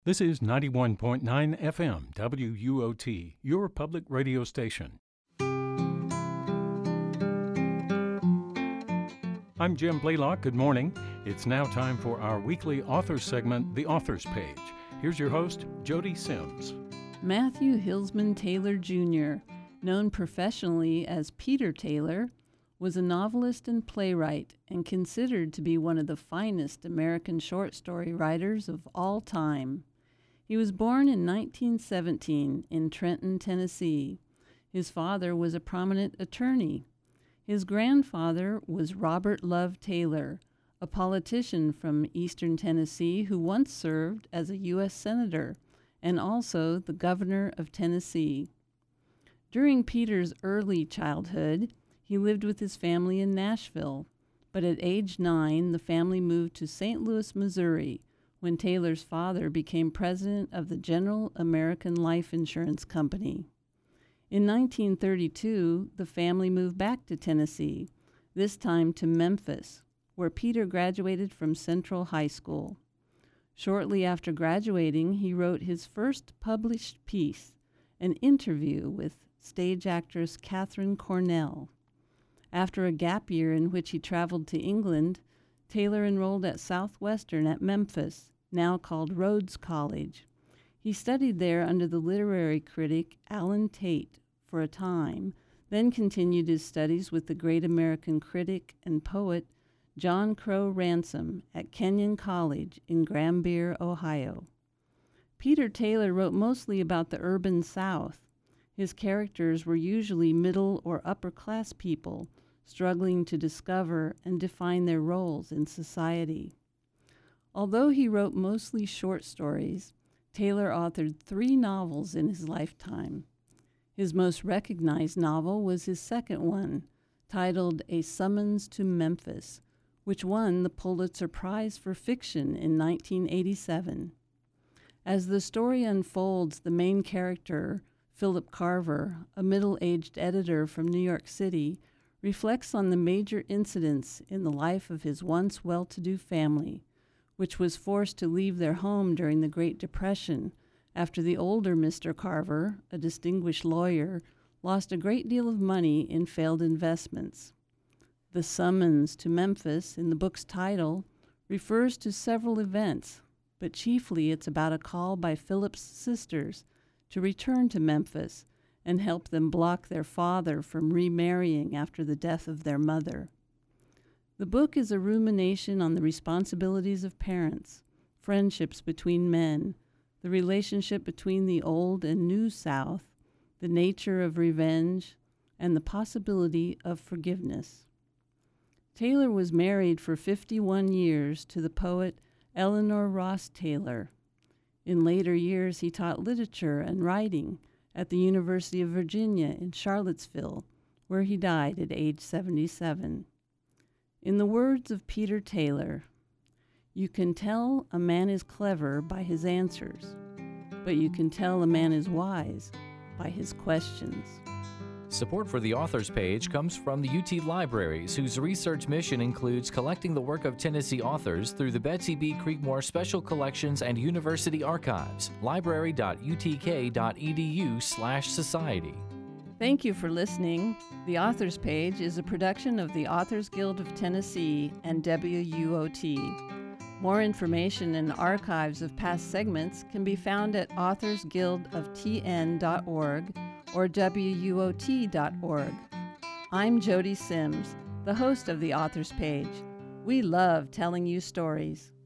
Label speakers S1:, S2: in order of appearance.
S1: This is 91.9 FM WUOT, your public radio station. I'm Jim Blaylock. Good morning. It's now time for our weekly authors segment, The Authors Page. Here's your host, Jody Sims.
S2: Matthew Hilsman Taylor Jr., known professionally as Peter Taylor, was a novelist and playwright and considered to be one of the finest American short story writers of all time. He was born in 1917 in Trenton, Tennessee. His father was a prominent attorney. His grandfather was Robert Love Taylor, a politician from eastern Tennessee who once served as a U.S. Senator and also the governor of Tennessee. During Peter's early childhood, he lived with his family in Nashville, but at age 9, the family moved to St. Louis, Missouri, when Taylor's father became president of the General American Life Insurance Company. In 1932, the family moved back to Tennessee, this time to Memphis, where Peter graduated from Central High School. Shortly after graduating, he wrote his first published piece, an interview with stage actress Katharine Cornell. After a gap year in which he traveled to England, Taylor enrolled at Southwestern at Memphis, now called Rhodes College. He studied there under the literary critic Alan Tate for a time, then continued his studies with the great American critic and poet John Crow Ransom at Kenyon College in Granbury, Ohio. Peter Taylor wrote mostly about the urban South. His characters were usually middle or upper class people struggling to discover and define their roles in society. Although he wrote mostly short stories, Taylor authored 3 novels in his lifetime. His most recognized novel was his second one, titled A Summons to Memphis, which won the Pulitzer Prize for Fiction in 1987. As the story unfolds, the main character, Philip Carver, a middle-aged editor from New York City, reflects on the major incidents in the life of his once well-to-do family, which was forced to leave their home during the Great Depression after the older Mr. Carver, a distinguished lawyer, lost a great deal of money in failed investments. The summons to Memphis in the book's title refers to several events, but chiefly it's about a call by Philip's sisters to return to Memphis and help them block their father from remarrying after the death of their mother. The book is a rumination on the responsibilities of parents, friendships between men, the relationship between the old and new South, the nature of revenge, and the possibility of forgiveness. Taylor was married for 51 years to the poet Eleanor Ross Taylor. In later years, he taught literature and writing at the University of Virginia in Charlottesville, where he died at age 77. In the words of Peter Taylor, "You can tell a man is clever by his answers, but you can tell a man is wise by his questions."
S3: Support for the Authors Page comes from the UT Libraries, whose research mission includes collecting the work of Tennessee authors through the Betsy B. Creekmore Special Collections and University Archives, library.utk.edu/society.
S2: Thank you for listening. The Authors Page is a production of the Authors Guild of Tennessee and WUOT. More information and archives of past segments can be found at authorsguildoftn.org or WUOT.org. I'm Jody Sims, the host of the Authors Page. We love telling you stories.